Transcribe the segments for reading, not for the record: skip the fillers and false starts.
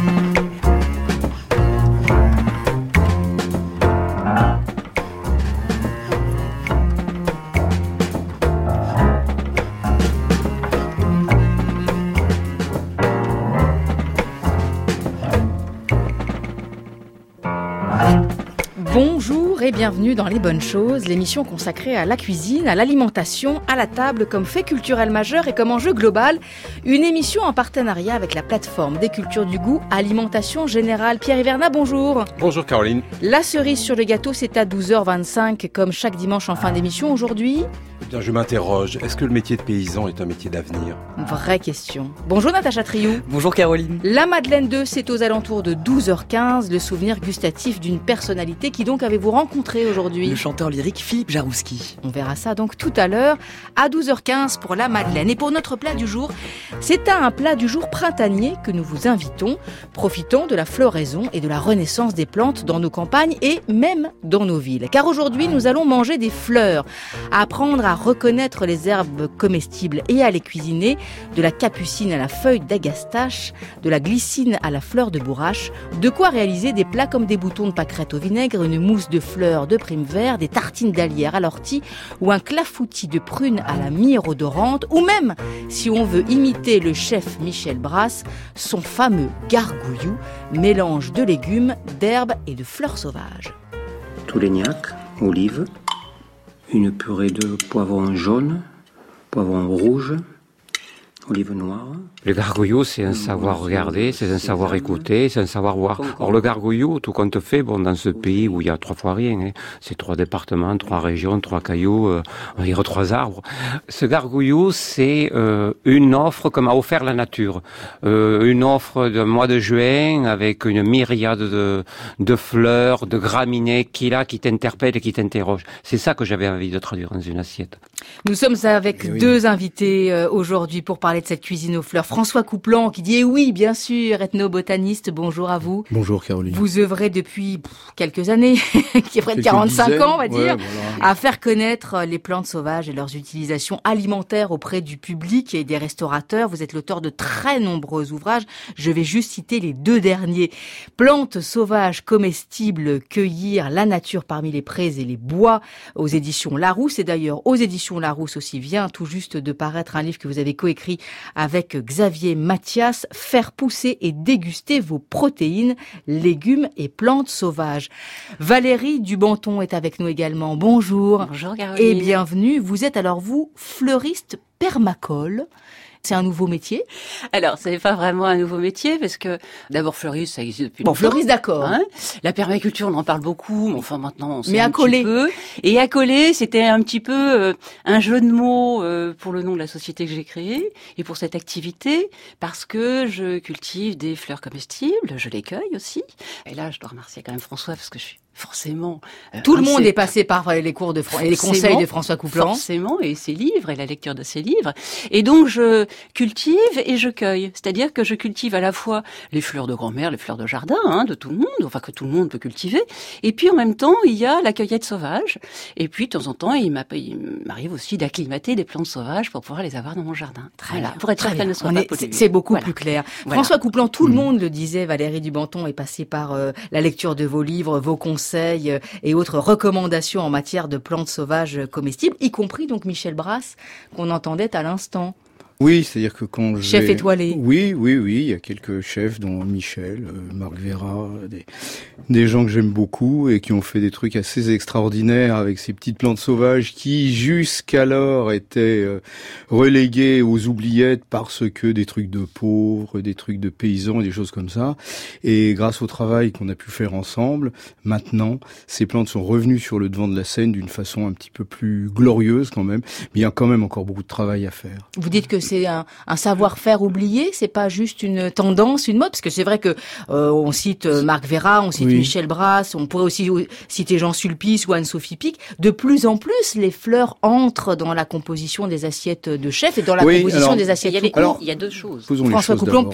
Bonjour et bienvenue dans Les Bonnes Choses, l'émission consacrée à la cuisine, à l'alimentation, à la table comme fait culturel majeur et comme enjeu global. Une émission en partenariat avec la plateforme des cultures du goût Alimentation Générale. Pierre Hivernat, bonjour. Bonjour Caroline. La cerise sur le gâteau, c'est à 12h25 comme chaque dimanche en fin d'émission. Aujourd'hui, Eh bien, je m'interroge, est-ce que le métier de paysan est un métier d'avenir ? vraie question. Bonjour Natacha Triou. Bonjour Caroline. La Madeleine 2, c'est aux alentours de 12h15, le souvenir gustatif d'une personnalité. Qui donc avez-vous rencontré aujourd'hui ? Le chanteur lyrique Philippe Jarouski. On verra ça donc tout à l'heure à 12h15 pour la Madeleine. Et pour notre plat du jour, c'est à un plat du jour printanier que nous vous invitons, profitant de la floraison et de la renaissance des plantes dans nos campagnes et même dans nos villes. Car aujourd'hui, nous allons manger des fleurs, apprendre à reconnaître les herbes comestibles et à les cuisiner, de la capucine à la feuille d'agastache, de la glycine à la fleur de bourrache, de quoi réaliser des plats comme des boutons de pâquerette au vinaigre, une mousse de fleurs de prime vert, des tartines d'alière à l'ortie ou un clafoutis de prunes à la myrrhe odorante, ou même, si on veut imiter le chef Michel Brasse, son fameux gargouillou, mélange de légumes, d'herbes et de fleurs sauvages. Touléniac, olive, une purée de poivron jaune, poivron rouge, olive noire. Le gargouillou, c'est un savoir regarder, c'est un savoir écouter, c'est un savoir voir. Or, le gargouillou, tout compte fait, bon, dans ce pays où il y a 3 fois rien, c'est 3 départements, 3 régions, 3 cailloux, on va dire 3 arbres. Ce gargouillou, c'est une offre que m'a offert la nature. Une offre de mois de juin avec une myriade de fleurs, de graminées qui t'interpellent et qui t'interrogent. C'est ça que j'avais envie de traduire dans une assiette. Nous sommes avec deux invités aujourd'hui pour parler de cette cuisine aux fleurs. François Couplan qui dit oui, bien sûr, ethnobotaniste, bonjour à vous. Bonjour Caroline. Vous œuvrez depuis quelques années, qui est près de 45 ans on va dire, à faire connaître les plantes sauvages et leurs utilisations alimentaires auprès du public et des restaurateurs. Vous êtes l'auteur de très nombreux ouvrages, je vais juste citer les 2 derniers. Plantes sauvages comestibles, cueillir la nature parmi les prés et les bois aux éditions Larousse. Et d'ailleurs aux éditions Larousse aussi vient tout juste de paraître un livre que vous avez coécrit avec Xavier Mathias, faire pousser et déguster vos protéines, légumes et plantes sauvages. Valérie Dubanton est avec nous également. Bonjour. Bonjour Caroline. Et bienvenue. Vous êtes alors vous fleuriste permacole. C'est un nouveau métier ? Alors, ce n'est pas vraiment un nouveau métier, parce que d'abord, fleuriste, ça existe depuis longtemps. Bon, fleuriste, d'accord. Hein, la permaculture, on en parle beaucoup, mais enfin maintenant, on sait un petit peu. Et accoler, c'était un petit peu un jeu de mots pour le nom de la société que j'ai créée et pour cette activité, parce que je cultive des fleurs comestibles, je les cueille aussi. Et là, je dois remercier quand même François, parce que je suis forcément... Tout le monde est passé par les cours et les conseils de François Couplan. Forcément, et ses livres, et la lecture de ses livres. Et donc, je cultive et je cueille. C'est-à-dire que je cultive à la fois les fleurs de grand-mère, les fleurs de jardin, de tout le monde, enfin que tout le monde peut cultiver. Et puis, en même temps, il y a la cueillette sauvage. Et puis, de temps en temps, il m'arrive aussi d'acclimater des plantes sauvages pour pouvoir les avoir dans mon jardin. Voilà, pour être sûr qu'elles ne soient pas polluées. C'est beaucoup plus clair. Voilà. François Couplan, tout le monde le disait, Valérie Dubanton est passée par la lecture de vos livres, vos conseils et autres recommandations en matière de plantes sauvages comestibles, y compris donc Michel Brasse, qu'on entendait à l'instant. Oui, c'est-à-dire que quand chef étoilé. Oui, il y a quelques chefs, dont Michel, Marc Vera, des gens que j'aime beaucoup et qui ont fait des trucs assez extraordinaires avec ces petites plantes sauvages qui, jusqu'alors, étaient reléguées aux oubliettes parce que des trucs de pauvres, des trucs de paysans et des choses comme ça. Et grâce au travail qu'on a pu faire ensemble, maintenant, ces plantes sont revenues sur le devant de la scène d'une façon un petit peu plus glorieuse quand même. Mais il y a quand même encore beaucoup de travail à faire. Vous dites que c'est un savoir-faire oublié, c'est pas juste une tendance, une mode, parce que c'est vrai que on cite Marc Vera, on cite Michel Brasse, on pourrait aussi citer Jean Sulpice ou Anne-Sophie Pic. De plus en plus, les fleurs entrent dans la composition des assiettes de chefs et dans la composition des assiettes. Il y a 2 choses. François Couplan, puis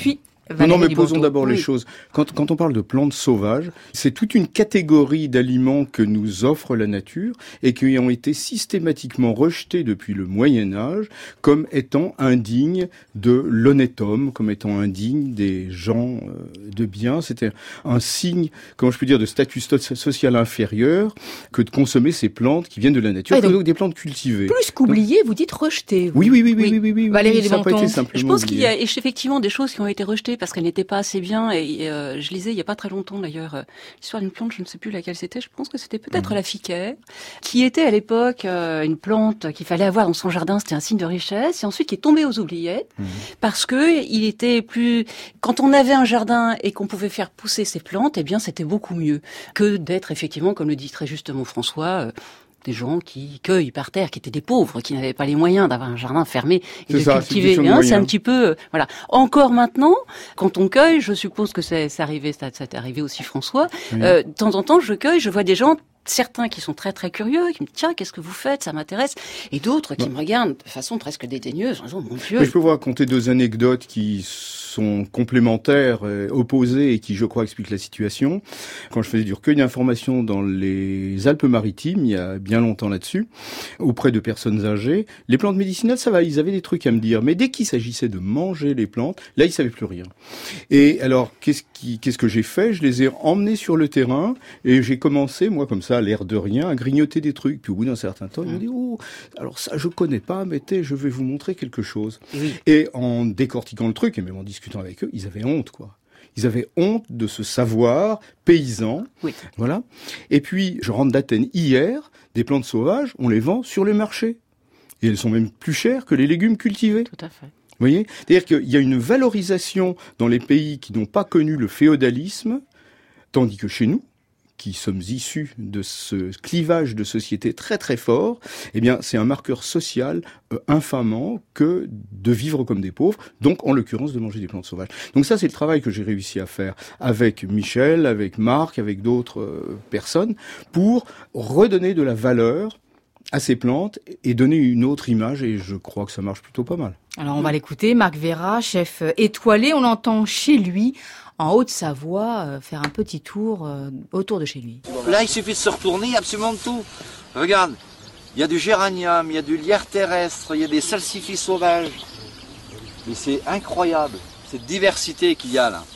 Non, mais Dubanton. posons d'abord les Oui. choses. Quand on parle de plantes sauvages, c'est toute une catégorie d'aliments que nous offre la nature et qui ont été systématiquement rejetés depuis le Moyen-Âge comme étant indignes de l'honnête homme, comme étant indignes des gens de bien. C'était un signe, comment je peux dire, de statut social inférieur que de consommer ces plantes qui viennent de la nature, Ouais, donc, plutôt que des plantes cultivées. Plus qu'oublié, vous dites rejeté. Oui. Valérie Ça n'a pas Dubanton. été simplement Je pense qu'il y a oublié. effectivement des choses qui ont été rejetées parce qu'elles n'étaient pas assez bien. Et je lisais il y a pas très longtemps d'ailleurs l'histoire d'une plante, je ne sais plus laquelle c'était. Je pense que c'était peut-être la ficaire, qui était à l'époque une plante qu'il fallait avoir dans son jardin. C'était un signe de richesse. Et ensuite qui est tombée aux oubliettes parce que il était plus. Quand on avait un jardin et qu'on pouvait faire pousser ces plantes, eh bien c'était beaucoup mieux que d'être effectivement, comme le dit très justement François. Des gens qui cueillent par terre, qui étaient des pauvres, qui n'avaient pas les moyens d'avoir un jardin fermé et C'est de ça, c'est cultiver. une question de C'est un moyens. petit peu, voilà. Encore maintenant, quand on cueille, je suppose que c'est arrivé, ça t'est arrivé aussi, François. Oui. De temps en temps, je cueille, je vois des gens. Certains qui sont très très curieux, qui me disent tiens, qu'est-ce que vous faites, ça m'intéresse, et d'autres qui me regardent de façon presque dédaigneuse en disant mon Dieu. Mais je peux vous raconter deux anecdotes qui sont complémentaires, opposées et qui, je crois, expliquent la situation. Quand je faisais du recueil d'informations dans les Alpes-Maritimes, il y a bien longtemps là-dessus, auprès de personnes âgées, les plantes médicinales, ça va, ils avaient des trucs à me dire. Mais dès qu'il s'agissait de manger les plantes, là, ils savaient plus rien. Et alors, qu'est-ce que j'ai fait? Je les ai emmenés sur le terrain et j'ai commencé, moi, comme ça, à l'air de rien, à grignoter des trucs. Puis au bout d'un certain temps, ils m'ont dit, oh, alors ça, je connais pas, mais je vais vous montrer quelque chose. Oui. Et en décortiquant le truc, et même en discutant avec eux, ils avaient honte, quoi. Ils avaient honte de ce savoir paysan. Oui. Voilà. Et puis, je rentre d'Athènes hier, des plantes sauvages, on les vend sur les marchés. Et elles sont même plus chères que les légumes cultivés. Tout à fait. Vous voyez? C'est-à-dire qu'il y a une valorisation dans les pays qui n'ont pas connu le féodalisme, tandis que chez nous, qui sommes issus de ce clivage de société très très fort, eh bien c'est un marqueur social infamant que de vivre comme des pauvres, donc en l'occurrence de manger des plantes sauvages. Donc ça c'est le travail que j'ai réussi à faire avec Michel, avec Marc, avec d'autres personnes, pour redonner de la valeur à ces plantes et donner une autre image, et je crois que ça marche plutôt pas mal. Alors on va l'écouter, Marc Vera, chef étoilé, on l'entend chez lui, en Haute-Savoie, faire un petit tour autour de chez lui. Là, il suffit de se retourner, il y a absolument de tout. Regarde, il y a du géranium, il y a du lierre terrestre, il y a des salsifis sauvages. Mais c'est incroyable, cette diversité qu'il y a là.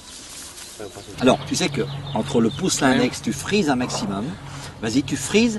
Alors, tu sais que entre le pouce l'index, tu frises un maximum. Vas-y, tu frises,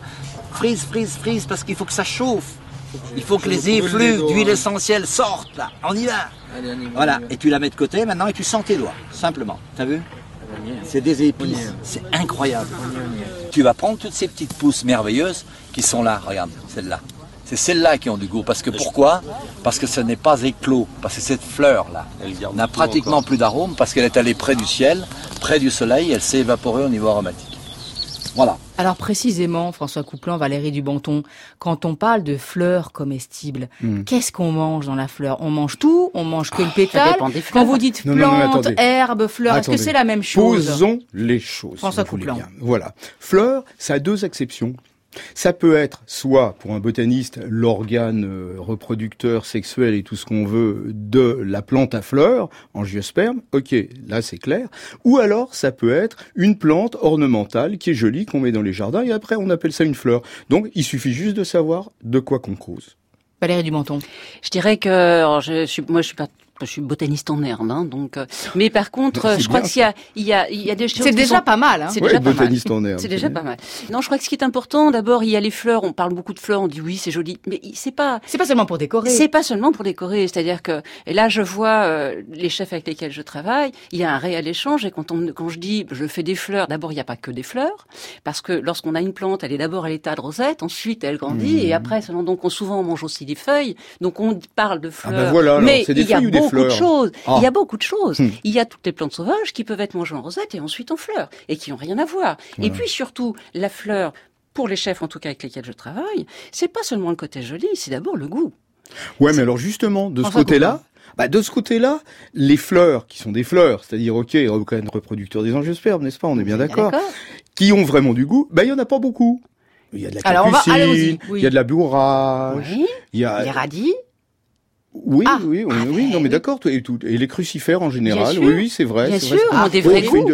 parce qu'il faut que ça chauffe. Il faut que les effluves d'huile essentielle sortent là. On y va. Voilà, et tu la mets de côté maintenant et tu sens tes doigts, simplement. T'as vu? C'est des épices, c'est incroyable. Tu vas prendre toutes ces petites pousses merveilleuses qui sont là, regarde, celles-là. C'est celles-là qui ont du goût. Parce que pourquoi? Parce que ce n'est pas éclos. Parce que cette fleur-là n'a pratiquement plus d'arôme parce qu'elle est allée près du ciel, près du soleil, elle s'est évaporée au niveau aromatique. Voilà. Alors précisément, François Couplan, Valérie Dubanton, quand on parle de fleurs comestibles, qu'est-ce qu'on mange dans la fleur? On mange tout? On mange que le pétale? dépend des fleurs. Quand vous dites Non, plantes, attendez. herbes, fleurs, est-ce que Attendez. c'est la même chose? Posons les choses. François si vous voulez Couplan. bien. Voilà. Fleur, ça a deux acceptions. Ça peut être soit, pour un botaniste, l'organe reproducteur sexuel et tout ce qu'on veut de la plante à fleurs, angiosperme, ok, là c'est clair. Ou alors, ça peut être une plante ornementale qui est jolie, qu'on met dans les jardins, et après on appelle ça une fleur. Donc, il suffit juste de savoir de quoi qu'on cause. Valérie Dubanton. Je dirais que alors, je suis botaniste en herbe, hein, donc. Mais par contre, C'est je crois bien, qu'il y a des choses. C'est qui déjà sont- pas mal, hein? C'est Ouais, déjà pas mal. botaniste en herbe. C'est déjà pas mal. Non, je crois que ce qui est important, d'abord, il y a les fleurs. On parle beaucoup de fleurs. On dit oui, c'est joli, mais c'est pas. C'est pas seulement pour décorer. C'est pas seulement pour décorer, c'est-à-dire que et là je vois les chefs avec lesquels je travaille, il y a un réel échange et quand je dis je fais des fleurs, d'abord il n'y a pas que des fleurs parce que lorsqu'on a une plante, elle est d'abord à l'état de rosette, ensuite elle grandit et après donc souvent on mange aussi des feuilles, donc on parle de fleurs. ben voilà, alors, mais c'est des il y a feuilles ou des beaucoup de fleurs? choses. Ah. Il y a beaucoup de choses. Il y a toutes les plantes sauvages qui peuvent être mangées en rosette et ensuite en fleurs et qui ont rien à voir. Et puis surtout la fleur pour les chefs en tout cas avec lesquels je travaille, c'est pas seulement le côté joli, c'est d'abord le goût. Ouais, mais alors justement, de ce François côté-là, de ce côté-là, les fleurs, qui sont des fleurs, c'est-à-dire, ok, organes reproducteurs des angiospermes, n'est-ce pas? On est bien d'accord. Qui ont vraiment du goût, il y en a pas beaucoup. Il y a de la Alors, capucine, allez-y, oui. il y a de la bourrage, Oui. il y a... Les radis. Oui, non mais d'accord, et les crucifères en général, oui, c'est vrai. Bien c'est sûr, vrai. des vrais goûts.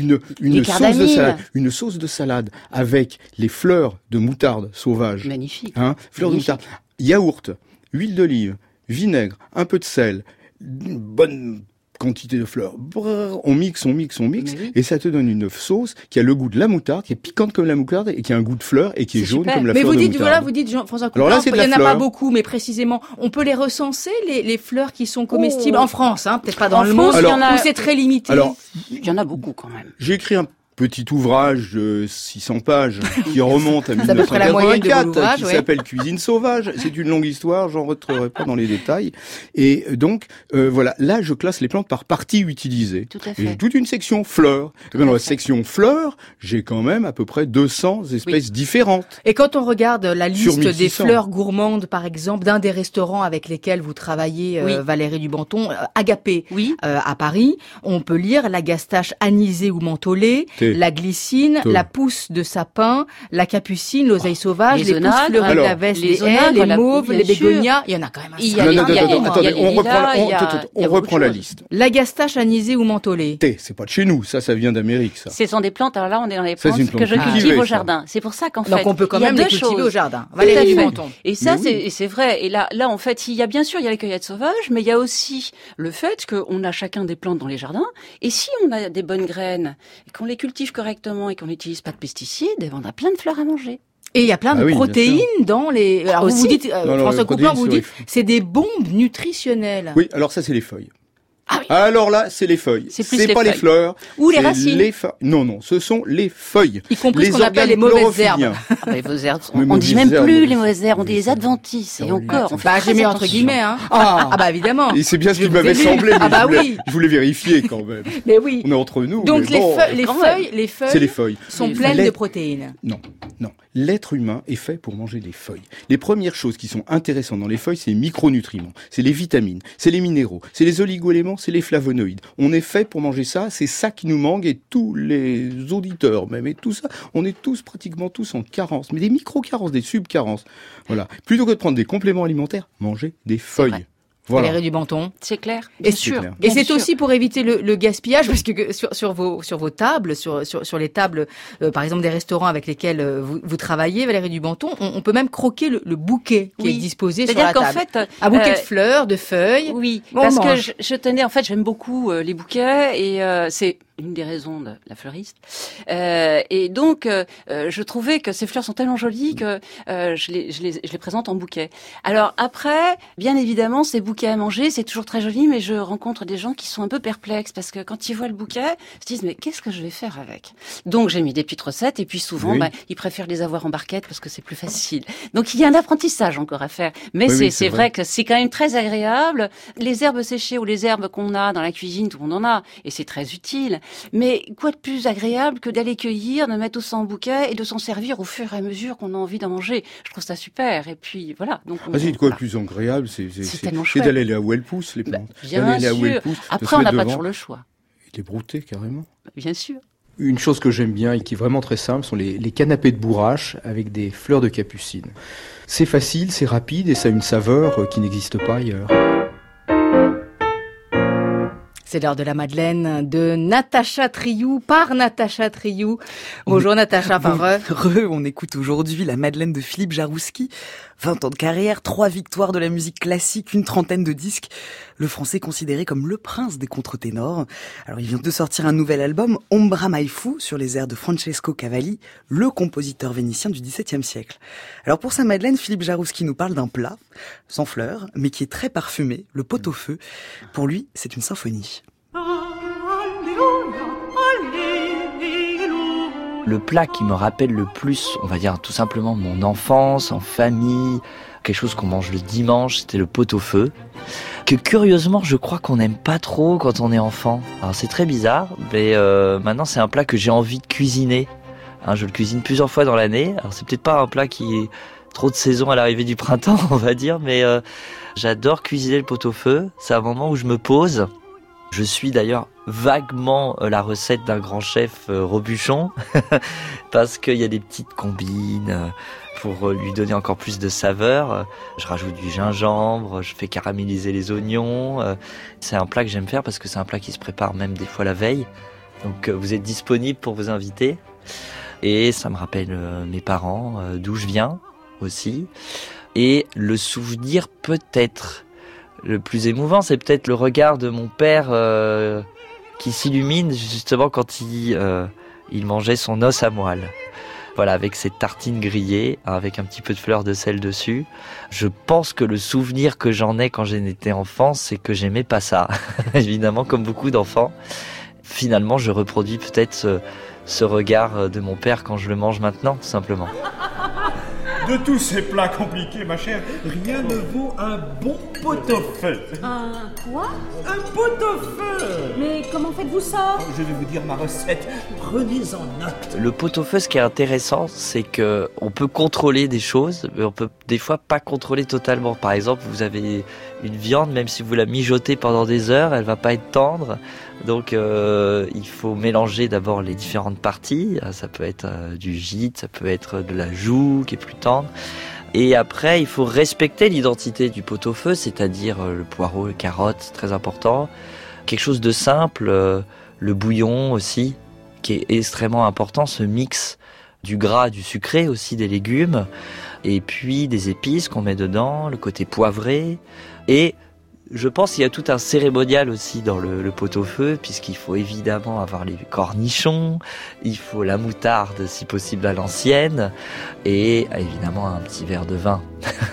Une sauce de salade avec les fleurs de moutarde sauvage. Magnifique. Fleurs de moutarde, yaourt, huile d'olive, vinaigre, un peu de sel, une bonne quantité de fleurs. On mixe, et ça te donne une sauce qui a le goût de la moutarde, qui est piquante comme la moutarde, et qui a un goût de fleur, et qui est jaune comme la fleur de moutarde. Vous dites, Jean-François Alors là, Coupin, il n'y en a pas beaucoup, mais précisément, on peut les recenser, les fleurs qui sont comestibles en France, peut-être pas dans le monde, où c'est très limité. Alors, il y en a beaucoup quand même. J'ai écrit un petit ouvrage de 600 pages qui remonte à 1984, qui s'appelle Cuisine sauvage. C'est une longue histoire, j'en rentrerai pas dans les détails. Et donc, voilà, là, je classe les plantes par partie utilisée. Tout à fait. Et j'ai toute une section fleurs. Et dans la section fleurs, j'ai quand même à peu près 200 espèces différentes. Et quand on regarde la liste des fleurs gourmandes, par exemple, d'un des restaurants avec lesquels vous travaillez, Valérie Dubanton, Agapé, à Paris, on peut lire la gastache anisée ou mentholée, la glycine, la pousse de sapin, la capucine, l'oseille sauvage, les pousses fleuries de la veste, les haies, les mauves, les bégonias. Il y en a quand même on reprend la liste. La gastache anisée ou mentholée. C'est pas de chez nous, ça vient d'Amérique, ça. Ce sont des plantes, alors là, on est dans les plantes que je cultive au jardin. C'est pour ça qu'en fait, donc on peut quand même les cultiver au jardin. Valérie Dubanton. Et ça, c'est vrai. Et là, en fait, il y a bien sûr, il y a les cueillettes sauvages, mais il y a aussi le fait qu'on a chacun des plantes dans les jardins. Et si on a des bonnes graines, et qu'on les cultive correctement et qu'on n'utilise pas de pesticides, on a plein de fleurs à manger. Et il y a plein de protéines dans les... Alors vous dites, François Coupin, vous dites, c'est des bombes nutritionnelles. Oui, alors ça, c'est les feuilles. Ah oui. Alors là, c'est les feuilles. C'est pas les fleurs. Ou les racines. Non, ce sont les feuilles. Y compris ce qu'on appelle les mauvaises herbes. Les mauvaises herbes. On dit même plus les mauvaises herbes, on dit les adventices. Et encore, on fait j'ai mis entre guillemets, évidemment. Et c'est bien ce qui m'avait semblé, mais je voulais vérifier quand même. Mais oui. On est entre nous. Donc les feuilles sont pleines de protéines. Non. L'être humain est fait pour manger des feuilles. Les premières choses qui sont intéressantes dans les feuilles, c'est les micronutriments, c'est les vitamines, c'est les minéraux, c'est les oligo-éléments, c'est les flavonoïdes. On est fait pour manger ça, c'est ça qui nous manque, et tous les auditeurs même, et tout ça, on est pratiquement tous en carence, mais des micro-carences, des sub-carences. Voilà. Plutôt que de prendre des compléments alimentaires, mangez des feuilles. Voilà. Valérie Dubanton. C'est clair. Et sûr. Et c'est aussi pour éviter le gaspillage, parce que sur vos tables, sur les tables, par exemple des restaurants avec lesquels vous travaillez, Valérie Dubanton, on peut même croquer le bouquet qui est disposé sur la table. C'est-à-dire qu'en fait, un bouquet de fleurs, de feuilles. Oui, parce que je tenais, en fait, j'aime beaucoup les bouquets et c'est une des raisons de la fleuriste. Et donc, je trouvais que ces fleurs sont tellement jolies que je les présente en bouquet. Alors après, bien évidemment, ces bouquets à manger, c'est toujours très joli, mais je rencontre des gens qui sont un peu perplexes parce que quand ils voient le bouquet, ils se disent mais qu'est-ce que je vais faire avec ? Donc j'ai mis des petites recettes et puis souvent, ils préfèrent les avoir en barquette parce que c'est plus facile. Donc il y a un apprentissage encore à faire, mais c'est vrai que c'est quand même très agréable. Les herbes séchées ou les herbes qu'on a dans la cuisine, tout le monde en a et c'est très utile. Mais quoi de plus agréable que d'aller cueillir, de mettre tout ça en bouquet et de s'en servir au fur et à mesure qu'on a envie d'en manger. Je trouve ça super. Et puis voilà. Donc c'est quoi de plus agréable, c'est tellement chouette. D'aller là où elles poussent les plantes. Bien sûr. Après, on n'a pas toujours le choix. Et les brouter carrément. Bien sûr. Une chose que j'aime bien et qui est vraiment très simple sont les canapés de bourrache avec des fleurs de capucine. C'est facile, c'est rapide et ça a une saveur qui n'existe pas ailleurs. C'est l'heure de la Madeleine de Natacha Triou, par Natacha Triou. Bonjour Natacha, on écoute aujourd'hui la Madeleine de Philippe Jarouski. 20 ans de carrière, 3 victoires de la musique classique, une trentaine de disques. Le Français considéré comme le prince des contre-ténors. Alors il vient de sortir un nouvel album, Ombra Mai Fu, sur les airs de Francesco Cavalli, le compositeur vénitien du XVIIe siècle. Alors pour sa Madeleine, Philippe Jarouski nous parle d'un plat, sans fleurs, mais qui est très parfumé, le pot-au-feu. Pour lui, c'est une symphonie. Le plat qui me rappelle le plus, on va dire tout simplement mon enfance, en famille, quelque chose qu'on mange le dimanche, c'était le pot-au-feu. Que curieusement, je crois qu'on n'aime pas trop quand on est enfant. Alors c'est très bizarre, mais maintenant c'est un plat que j'ai envie de cuisiner. Je le cuisine plusieurs fois dans l'année. Alors c'est peut-être pas un plat qui est trop de saison à l'arrivée du printemps, on va dire, mais j'adore cuisiner le pot-au-feu. C'est un moment où je me pose. Je suis d'ailleurs vaguement la recette d'un grand chef Robuchon, parce qu'il y a des petites combines pour lui donner encore plus de saveur. Je rajoute du gingembre, je fais caraméliser les oignons. C'est un plat que j'aime faire parce que c'est un plat qui se prépare même des fois la veille. Donc vous êtes disponible pour vos invités. Et ça me rappelle mes parents, d'où je viens aussi. Et le souvenir peut-être le plus émouvant, c'est peut-être le regard de mon père qui s'illumine justement quand il mangeait son os à moelle. Voilà, avec ses tartines grillées, avec un petit peu de fleur de sel dessus. Je pense que le souvenir que j'en ai quand j'étais enfant, c'est que j'aimais pas ça. Évidemment, comme beaucoup d'enfants. Finalement, je reproduis peut-être ce regard de mon père quand je le mange maintenant, tout simplement. De tous ces plats compliqués, ma chère, rien ne vaut un bon pot-au-feu. Un quoi? Un pot-au-feu! Mais comment faites-vous ça? Je vais vous dire ma recette, prenez-en note. Le pot-au-feu, ce qui est intéressant, c'est que on peut contrôler des choses, mais on peut des fois pas contrôler totalement. Par exemple, vous avez une viande, même si vous la mijotez pendant des heures, elle va pas être tendre. Donc il faut mélanger d'abord les différentes parties. Ça peut être du gîte, ça peut être de la joue qui est plus tendre. Et après, il faut respecter l'identité du pot-au-feu, c'est-à-dire le poireau, les carottes, c'est très important. Quelque chose de simple, le bouillon aussi, qui est extrêmement important, ce mix du gras, du sucré aussi, des légumes, et puis des épices qu'on met dedans, le côté poivré. Et je pense qu'il y a tout un cérémonial aussi dans le pot-au-feu, puisqu'il faut évidemment avoir les cornichons, il faut la moutarde si possible à l'ancienne, et évidemment un petit verre de vin.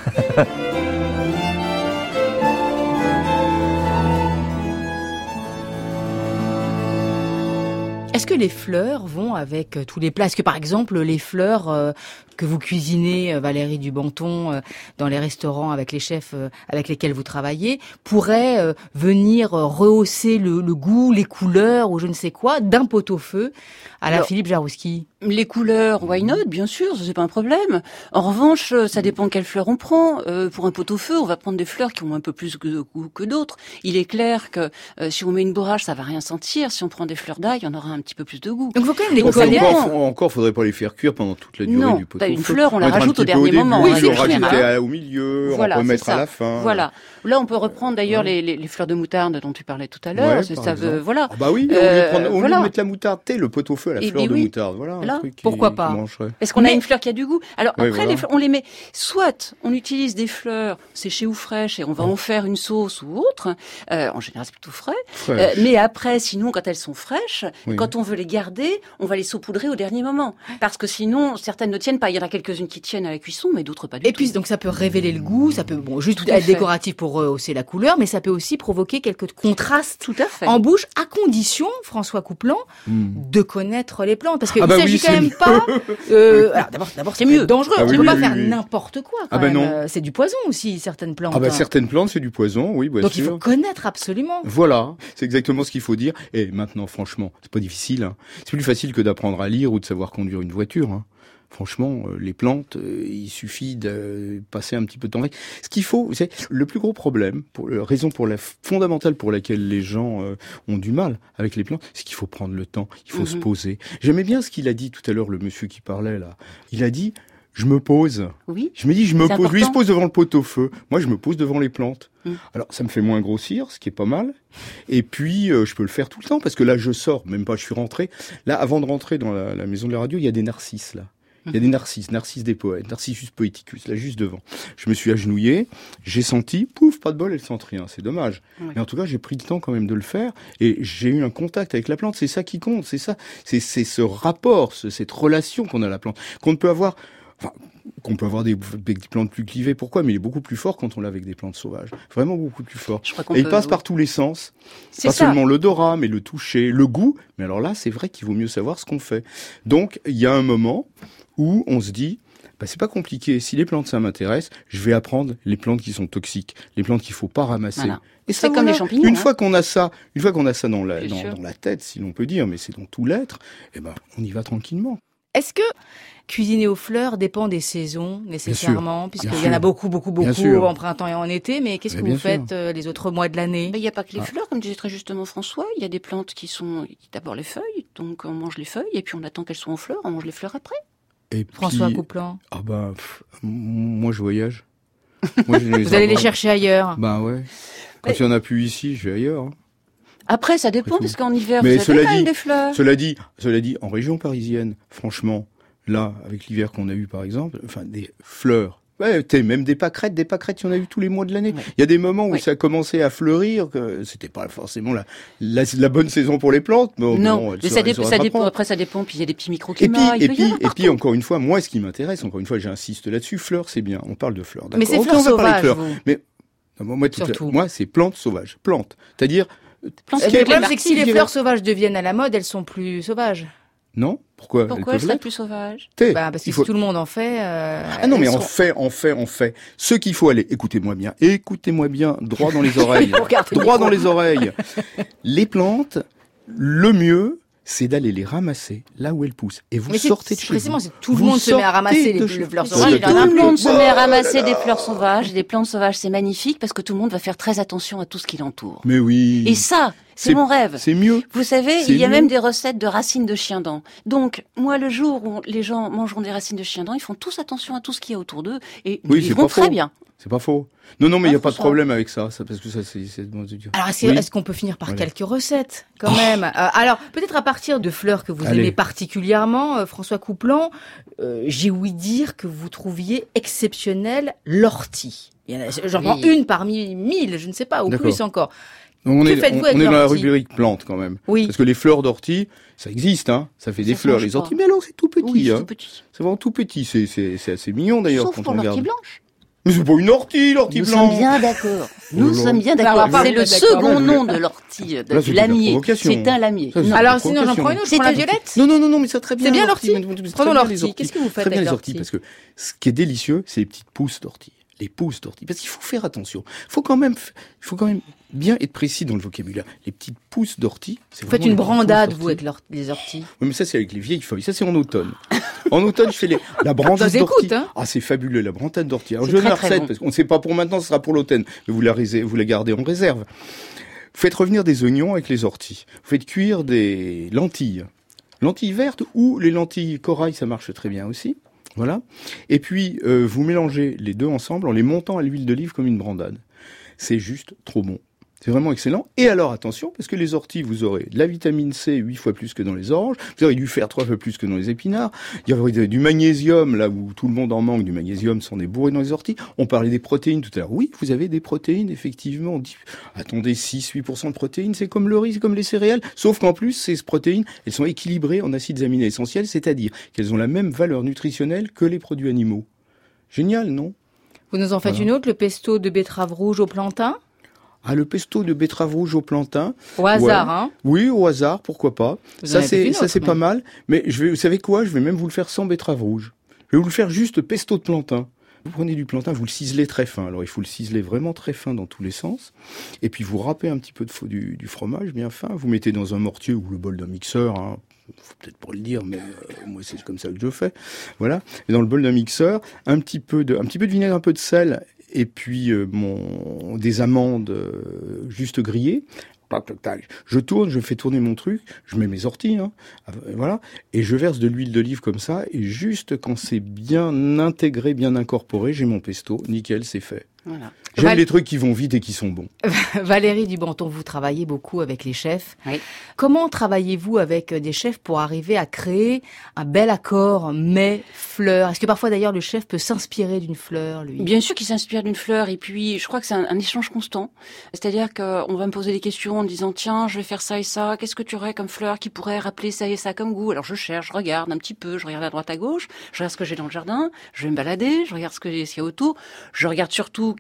Est-ce que les fleurs vont avec tous les plats? Est-ce que par exemple les fleurs que vous cuisinez, Valérie Dubanton, dans les restaurants avec les chefs avec lesquels vous travaillez, pourraient venir rehausser le goût, les couleurs ou je ne sais quoi d'un pot-au-feu à la Philippe Jarouski? Les couleurs, why not, bien sûr, ça c'est pas un problème. En revanche, ça dépend quelles fleurs on prend. Pour un pot-au-feu, on va prendre des fleurs qui ont un peu plus de goût que d'autres. Il est clair que si on met une bourrache, ça va rien sentir. Si on prend des fleurs d'ail, on aura un petit peu plus de goût. Donc il faut quand même les coller. Encore, faudrait pas les faire cuire pendant toute la durée du pot-au-feu. Une fleur, on la rajoute au dernier moment. Oui, le rajouter au milieu, voilà, en remettre à la fin. Voilà. Là, on peut reprendre d'ailleurs les fleurs de moutarde dont tu parlais tout à l'heure. Ouais, ça veut, voilà. Ah bah oui, au lieu de mettre la moutarde, le pot-au-feu à la fleur de moutarde. Voilà. Là, pourquoi pas? Parce qu'on a une fleur qui a du goût. Alors après, les fleurs, on les met. Soit on utilise des fleurs séchées ou fraîches et on va en faire une sauce ou autre. En général, c'est plutôt frais. Mais après, sinon, quand elles sont fraîches, quand on veut les garder, on va les saupoudrer au dernier moment. Parce que sinon, certaines ne tiennent pas. Il y en a quelques-unes qui tiennent à la cuisson, mais d'autres pas du tout. Et puis, donc, ça peut révéler le goût, ça peut, juste être décoratif pour rehausser la couleur, mais ça peut aussi provoquer quelques contrastes en bouche, à condition, François Couplan, de connaître les plantes. Parce qu'il ne s'agit quand même pas, alors d'abord, c'est mieux. Dangereux. On ne peut pas faire n'importe quoi, quand même. Non. C'est du poison aussi, certaines plantes. Certaines plantes, c'est du poison, oui, bien sûr. Donc, il faut connaître absolument. Voilà. C'est exactement ce qu'il faut dire. Et maintenant, franchement, c'est pas difficile, hein. C'est plus facile que d'apprendre à lire ou de savoir conduire une voiture, hein. Franchement, les plantes, il suffit de passer un petit peu de temps avec. Ce qu'il faut, c'est le plus gros problème, raison fondamentale pour laquelle les gens ont du mal avec les plantes, c'est qu'il faut prendre le temps, il faut se poser. J'aimais bien ce qu'il a dit tout à l'heure, le monsieur qui parlait là. Il a dit, je me pose. Oui. Je me dis, je me pose. Lui, il se pose devant le pot-au-feu. Moi, je me pose devant les plantes. Alors, ça me fait moins grossir, ce qui est pas mal. Et puis, je peux le faire tout le temps, parce que là, je sors, même pas, je suis rentré. Là, avant de rentrer dans la maison de la radio, il y a des narcisses, là. Il y a des narcisses des poètes, Narcissus poeticus, là, juste devant. Je me suis agenouillé, j'ai senti, pouf, pas de bol, elles sentent rien, c'est dommage. Mais en tout cas, j'ai pris le temps quand même de le faire, et j'ai eu un contact avec la plante, c'est ça qui compte, c'est ça. C'est ce rapport, cette relation qu'on a à la plante, qu'on peut avoir, qu'on peut avoir des plantes plus clivées, pourquoi? Mais il est beaucoup plus fort quand on l'a avec des plantes sauvages. Vraiment beaucoup plus fort. Et il passe par tous les sens. Pas seulement l'odorat, mais le toucher, le goût. Mais alors là, c'est vrai qu'il vaut mieux savoir ce qu'on fait. Donc, il y a un moment où on se dit, c'est pas compliqué. Si les plantes, ça m'intéresse, je vais apprendre les plantes qui sont toxiques, les plantes qu'il faut pas ramasser. Voilà. Et ça, c'est comme les champignons. Une fois qu'on a ça dans la tête, si l'on peut dire, mais c'est dans tout l'être, on y va tranquillement. Est-ce que cuisiner aux fleurs dépend des saisons, nécessairement, puisqu'il y en a beaucoup en printemps et en été, mais qu'est-ce que vous faites les autres mois de l'année? Il n'y a pas que les fleurs, comme disait très justement François, il y a des plantes qui sont d'abord les feuilles, donc on mange les feuilles, et puis on attend qu'elles soient en fleurs, on mange les fleurs après. Et François puis, Coupland. Moi je voyage. Moi, vous allez les chercher ailleurs? Ouais. Quand il n'y en a plus ici, je vais ailleurs. Après, ça dépend, parce qu'en hiver, mais vous avez quand même des fleurs. Cela dit, en région parisienne, franchement, là, avec l'hiver qu'on a eu par exemple, des fleurs. Ouais, même des pâquerettes, il y en a eu tous les mois de l'année. Il y a des moments où ça a commencé à fleurir, que c'était pas forcément la bonne saison pour les plantes. Mais ça dépend. Après, ça dépend. Puis il y a des petits micro-climats. Et puis, encore une fois, moi, ce qui m'intéresse, j'insiste là-dessus, fleurs, c'est bien. On parle de fleurs. Mais c'est fleurs sauvages, Mais moi, c'est plantes sauvages. Plantes. C'est-à-dire. Le problème, c'est que si les fleurs sauvages deviennent à la mode, elles sont plus sauvages. Non? Pourquoi elles seraient plus sauvages? Parce que si tout le monde en fait... on fait. Ce qu'il faut aller, écoutez-moi bien, droit dans les oreilles. Droit dans les oreilles. Les plantes, le mieux, c'est d'aller les ramasser là où elles poussent. Et vous sortez de chez vous. Tout le monde se met à ramasser les fleurs sauvages. Tout le monde se met à ramasser des fleurs sauvages. Des plantes sauvages, c'est magnifique parce que tout le monde va faire très attention à tout ce qui l'entoure. Mais oui. Et ça, c'est mon rêve. C'est mieux. Vous savez, il y a même des recettes de racines de chien-dent. Donc, moi, le jour où les gens mangeront des racines de chien-dent, ils font tous attention à tout ce qu'il y a autour d'eux et ils vont très bien. C'est pas faux. Non, mais il n'y a pas de problème avec ça, parce que ça, c'est dur. Alors, est-ce qu'on peut finir par quelques recettes, quand même? Alors, peut-être à partir de fleurs que vous aimez particulièrement, François Coupland, j'ai ouï dire que vous trouviez exceptionnelle l'ortie. J'en prends une parmi 1000, je ne sais pas, ou plus encore. Donc on est dans la rubrique plante quand même. Oui. Parce que les fleurs d'ortie, ça existe, hein. Ça fait des fleurs, les orties. Mais alors, c'est tout petit, oui, c'est tout petit. C'est vraiment tout petit. C'est assez mignon, d'ailleurs, quand on regarde. Sauf pour l'ortie blanche. Mais c'est pas une ortie, l'ortie blanche. Nous sommes bien d'accord. C'est le second nom de l'ortie, du lamier. C'est un lamier. Alors, sinon, j'en prends une autre, je prends la violette. Non, mais ça très bien. C'est bien l'ortie. Prenons l'ortie. Qu'est-ce que vous faites avec l'ortie? Parce que ce qui est délicieux, c'est les petites pousses d'ortie. Les pousses d'ortie. Parce qu'il faut faire attention. Il faut quand même bien être précis dans le vocabulaire. Les petites pousses d'ortie, c'est vraiment... Faites une brandade, vous, avec les orties. Oui, mais ça, c'est avec les vieilles feuilles. Ça, c'est en automne. En automne, je fais la brandade d'ortie. Hein. Ah, c'est fabuleux, la brandade d'ortie. Alors, je donne la recette, parce qu'on ne sait pas pour maintenant, ce sera pour l'automne. Mais vous la gardez en réserve. Vous faites revenir des oignons avec les orties. Vous faites cuire des lentilles. Lentilles vertes ou les lentilles corail, ça marche très bien aussi. Voilà. Et puis, vous mélangez les deux ensemble en les montant à l'huile d'olive comme une brandade. C'est juste trop bon. C'est vraiment excellent. Et alors, attention, parce que les orties, vous aurez de la vitamine C 8 fois plus que dans les oranges, vous aurez du fer 3 fois plus que dans les épinards, il y aurait du magnésium, là où tout le monde en manque, du magnésium, c'en est bourré dans les orties. On parlait des protéines tout à l'heure. Oui, vous avez des protéines, effectivement. Attendez, 6-8% de protéines, c'est comme le riz, c'est comme les céréales. Sauf qu'en plus, ces protéines, elles sont équilibrées en acides aminés essentiels, c'est-à-dire qu'elles ont la même valeur nutritionnelle que les produits animaux. Génial, non? Vous nous en faites une autre, le pesto de betterave rouge au plantain? Ah, le pesto de betterave rouge au plantain. Au hasard, hein? Oui, au hasard, pourquoi pas. Ça, c'est pas mal. Mais vous savez quoi? Je vais même vous le faire sans betterave rouge. Je vais vous le faire juste pesto de plantain. Vous prenez du plantain, vous le ciselez très fin. Alors, il faut le ciseler vraiment très fin dans tous les sens. Et puis, vous râpez un petit peu du fromage bien fin. Vous mettez dans un mortier ou le bol d'un mixeur, hein. Faut peut-être pas le dire, mais moi, c'est comme ça que je fais. Voilà. Et dans le bol d'un mixeur, un petit peu de vinaigre, un peu de sel, et puis des amandes juste grillées. Je tourne, je fais tourner mon truc, je mets mes orties, hein, voilà, et je verse de l'huile d'olive comme ça, et juste quand c'est bien intégré, bien incorporé, j'ai mon pesto, nickel, c'est fait. Voilà. J'aime les trucs qui vont vite et qui sont bons. Valérie Dubanton, vous travaillez beaucoup avec les chefs. Oui. Comment travaillez-vous avec des chefs pour arriver à créer un bel accord mets-fleurs? Est-ce que parfois d'ailleurs le chef peut s'inspirer d'une fleur, lui? Bien sûr qu'il s'inspire d'une fleur, et puis je crois que c'est un échange constant. C'est-à-dire qu'on va me poser des questions en disant tiens, je vais faire ça et ça, qu'est-ce que tu aurais comme fleur qui pourrait rappeler ça et ça comme goût? Alors je cherche, je regarde un petit peu, je regarde à droite à gauche, je regarde ce que j'ai dans le jardin, je vais me balader, je regarde ce qu'il y a autour, je regarde surtout quelle est la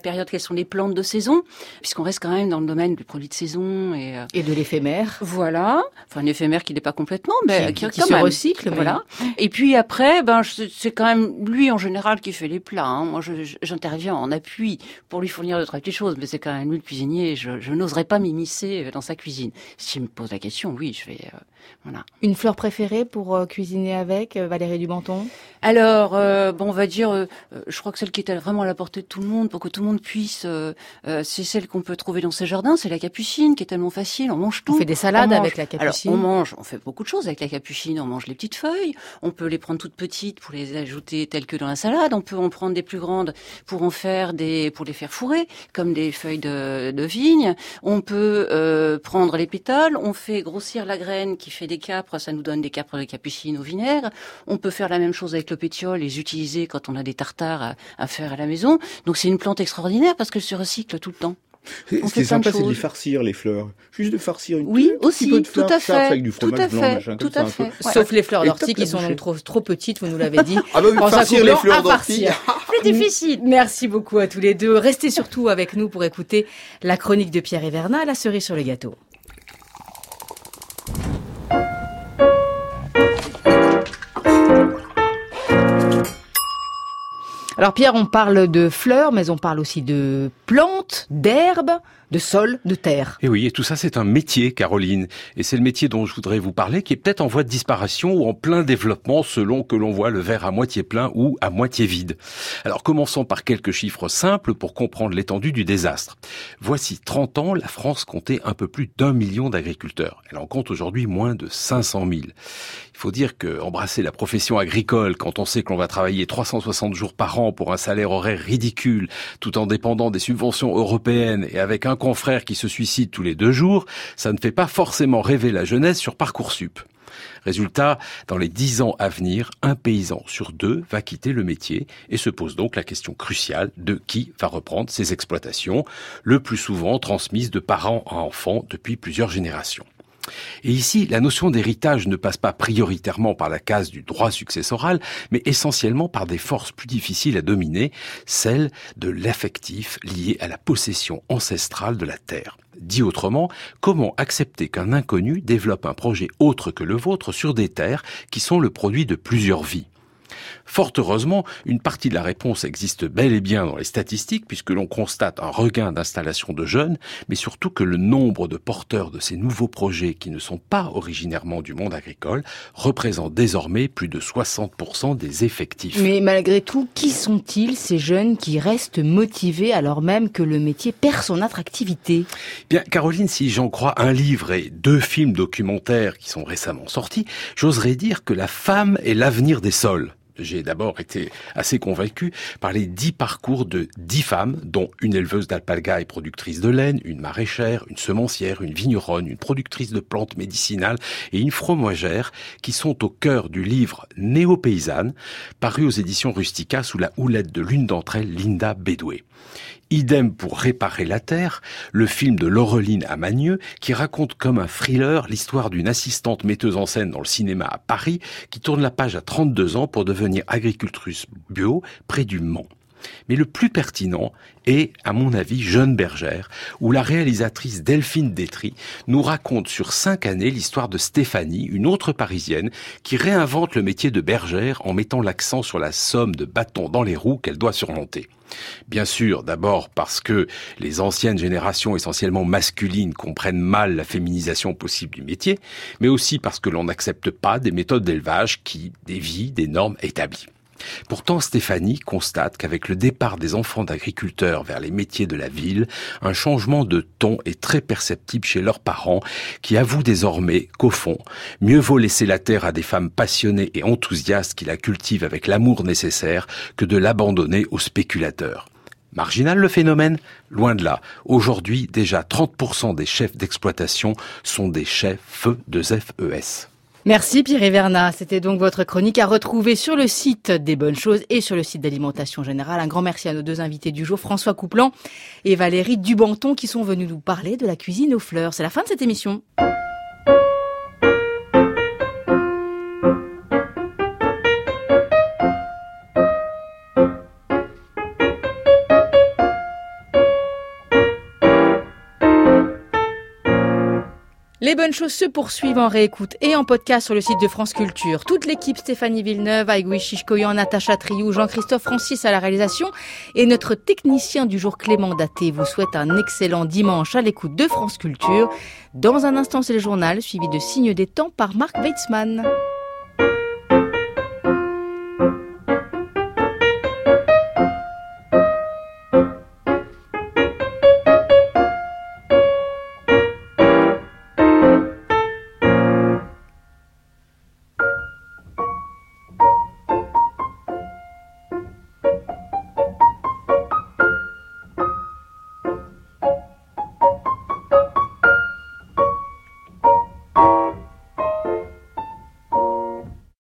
période, quelles sont les plantes de saison, puisqu'on reste quand même dans le domaine du produit de saison et de l'éphémère. Voilà, enfin un éphémère qui n'est pas complètement, mais qui se recycle. Voilà. Et puis après, c'est quand même lui en général qui fait les plats. Hein. Moi, j'interviens en appui pour lui fournir d'autres petites choses, mais c'est quand même lui le cuisinier. Je n'oserais pas m'immiscer dans sa cuisine. S'il me pose la question, oui, je vais. Voilà. Une fleur préférée pour cuisiner avec, Valérie Dubanton? Alors, on va dire, je crois que celle qui est vraiment à la portée de tout le monde, pour que tout le monde puisse, c'est celle qu'on peut trouver dans ses jardins, c'est la capucine, qui est tellement facile, on mange tout. On fait des salades avec la capucine. Alors, on fait beaucoup de choses avec la capucine, on mange les petites feuilles, on peut les prendre toutes petites pour les ajouter telles que dans la salade, on peut en prendre des plus grandes pour pour les faire fourrer, comme des feuilles de vigne, on peut prendre les pétales, on fait grossir la graine qui fait des câpres, ça nous donne des câpres de capucine au vinaigre, on peut faire la même chose avec le pétiole, les utiliser quand on a des tartares à faire à la maison. Donc c'est une plante extraordinaire parce qu'elle se recycle tout le temps. Ce qui est sympa, c'est de les farcir, les fleurs. Juste de farcir un aussi, petit peu de fleurs, tout à fait, avec du fromage blanc, machin, tout comme à ça, fait. Sauf les fleurs d'ortie qui sont donc trop petites, vous nous l'avez dit. Ah bah oui, farcir les fleurs d'ortie. C'est difficile. Merci beaucoup à tous les deux. Restez surtout avec nous pour écouter la chronique de Pierre Hivernat, la cerise sur le gâteau. Alors Pierre, on parle de fleurs, mais on parle aussi de plantes, d'herbes, de sol, de terre. Et oui, et tout ça c'est un métier, Caroline. Et c'est le métier dont je voudrais vous parler, qui est peut-être en voie de disparition ou en plein développement selon que l'on voit le verre à moitié plein ou à moitié vide. Alors commençons par quelques chiffres simples pour comprendre l'étendue du désastre. Voici 30 ans, la France comptait un peu plus d'1 million d'agriculteurs. Elle en compte aujourd'hui moins de 500 000. Il faut dire que embrasser la profession agricole quand on sait que l'on va travailler 360 jours par an pour un salaire horaire ridicule, tout en dépendant des subventions européennes et avec un confrère qui se suicide tous les 2 jours, ça ne fait pas forcément rêver la jeunesse sur Parcoursup. Résultat, dans les 10 ans à venir, un paysan sur 2 va quitter le métier et se pose donc la question cruciale de qui va reprendre ces exploitations, le plus souvent transmises de parents à enfants depuis plusieurs générations. Et ici, la notion d'héritage ne passe pas prioritairement par la case du droit successoral, mais essentiellement par des forces plus difficiles à dominer, celles de l'affectif lié à la possession ancestrale de la terre. Dit autrement, comment accepter qu'un inconnu développe un projet autre que le vôtre sur des terres qui sont le produit de plusieurs vies ? Fort heureusement, une partie de la réponse existe bel et bien dans les statistiques, puisque l'on constate un regain d'installation de jeunes, mais surtout que le nombre de porteurs de ces nouveaux projets qui ne sont pas originairement du monde agricole représente désormais plus de 60% des effectifs. Mais malgré tout, qui sont-ils ces jeunes qui restent motivés alors même que le métier perd son attractivité ? Bien, Caroline, si j'en crois un livre et 2 films documentaires qui sont récemment sortis, j'oserais dire que la femme est l'avenir des sols. J'ai d'abord été assez convaincu par les 10 parcours de 10 femmes, dont une éleveuse d'alpaga et productrice de laine, une maraîchère, une semencière, une vigneronne, une productrice de plantes médicinales et une fromagère, qui sont au cœur du livre Néo-paysanne, paru aux éditions Rustica sous la houlette de l'une d'entre elles, Linda Bédoué. Idem pour Réparer la Terre, le film de Laureline Amagneux, qui raconte comme un thriller l'histoire d'une assistante metteuse en scène dans le cinéma à Paris, qui tourne la page à 32 ans pour devenir agricultrice bio près du Mans. Mais le plus pertinent est, à mon avis, Jeune bergère, où la réalisatrice Delphine Détry nous raconte sur 5 années l'histoire de Stéphanie, une autre Parisienne, qui réinvente le métier de bergère en mettant l'accent sur la somme de bâtons dans les roues qu'elle doit surmonter. Bien sûr, d'abord parce que les anciennes générations essentiellement masculines comprennent mal la féminisation possible du métier, mais aussi parce que l'on n'accepte pas des méthodes d'élevage qui dévient des normes établies. Pourtant, Stéphanie constate qu'avec le départ des enfants d'agriculteurs vers les métiers de la ville, un changement de ton est très perceptible chez leurs parents, qui avouent désormais qu'au fond, mieux vaut laisser la terre à des femmes passionnées et enthousiastes qui la cultivent avec l'amour nécessaire que de l'abandonner aux spéculateurs. Marginal le phénomène ? Loin de là. Aujourd'hui, déjà 30% des chefs d'exploitation sont des chefs de FES. Merci Pierre Hivernat, c'était donc votre chronique à retrouver sur le site des Bonnes Choses et sur le site d'Alimentation Générale. Un grand merci à nos 2 invités du jour, François Couplan et Valérie Dubanton, qui sont venus nous parler de la cuisine aux fleurs. C'est la fin de cette émission. bonnes choses se poursuivent en réécoute et en podcast sur le site de France Culture. Toute l'équipe, Stéphanie Villeneuve, Aïgoui Chichkoyan, Natacha Triou, Jean-Christophe Francis à la réalisation et notre technicien du jour Clément Daté vous souhaite un excellent dimanche à l'écoute de France Culture. Dans un instant, c'est le journal suivi de Signes des temps par Marc Weitzmann.